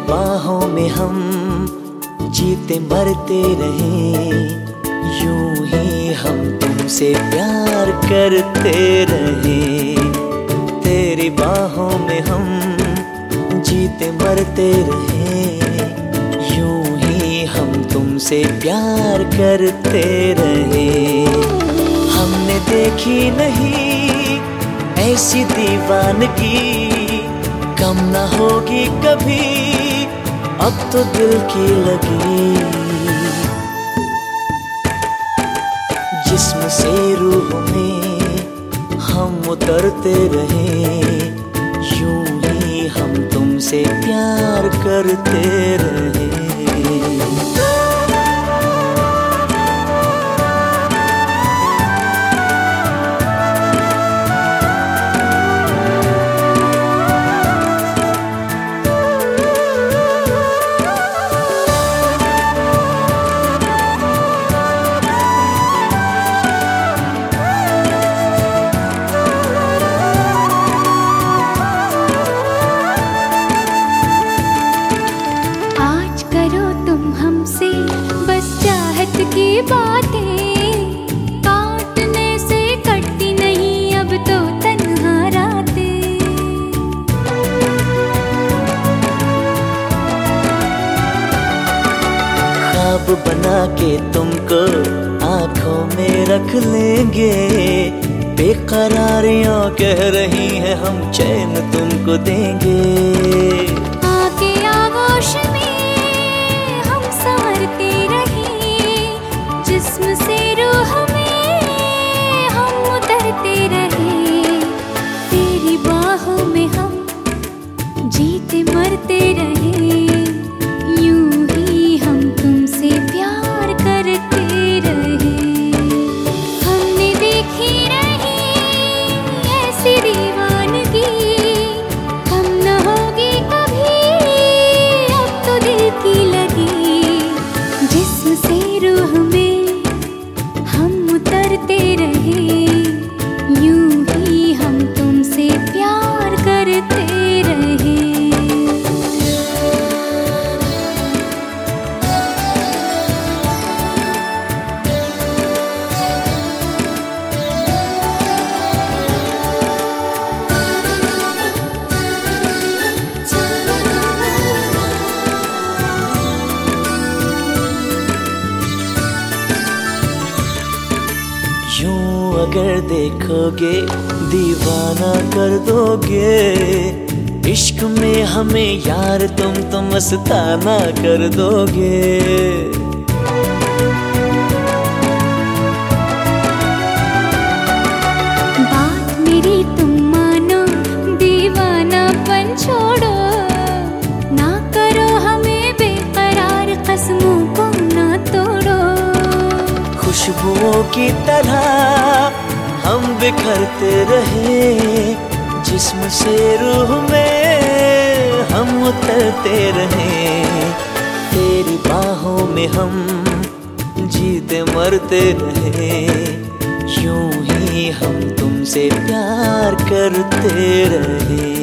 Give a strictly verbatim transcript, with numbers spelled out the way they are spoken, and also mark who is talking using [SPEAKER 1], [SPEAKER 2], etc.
[SPEAKER 1] बाहों में हम जीते मरते रहे, यूं ही हम तुमसे प्यार करते रहे। तेरी बाहों में हम जीते मरते रहे, यूं ही हम तुमसे प्यार करते रहे। हमने देखी नहीं ऐसी दीवानगी, कम ना होगी कभी अब तो दिल की लगी। जिस्म से रूह में हम उतरते रहे, यूं ही हम तुमसे प्यार करते रहे।
[SPEAKER 2] की बातें काटने से कटती नहीं अब तो तन्हा रातें।
[SPEAKER 1] ख्वाब बना के तुमको आंखों में रख लेंगे, बेकरारियां कह रही हैं हम चैन तुमको देंगे।
[SPEAKER 2] आके आगोश में हम संवरते जिस्म से रूह में हम उतरते रहे। तेरी बाहों में हम जीते मरते रहे, यूं ही हम तुमसे प्यार करते रहे। हमने देखी नहीं ऐसी दीवानगी, कम न होगी कभी अब तो दिल की लगी। जिस्म से रूह में उतरते रहे, यूं ही हम तुमसे प्यार करते रहे।
[SPEAKER 1] यूं अगर देखोगे दीवाना कर दोगे, इश्क में हमें यार तुम तो मस्ताना कर दोगे।
[SPEAKER 2] बात मेरी तुम मानो, दीवानापन छोड़ो, ना करो हमें बेकरार, कसमों को ना तोड़ो।
[SPEAKER 1] खुशबुओं की तरह हम बिखरते रहे, जिस्म से रूह में हम उतरते रहे। तेरी बाहों में हम जीते मरते रहे, यूं ही हम तुमसे प्यार करते रहे।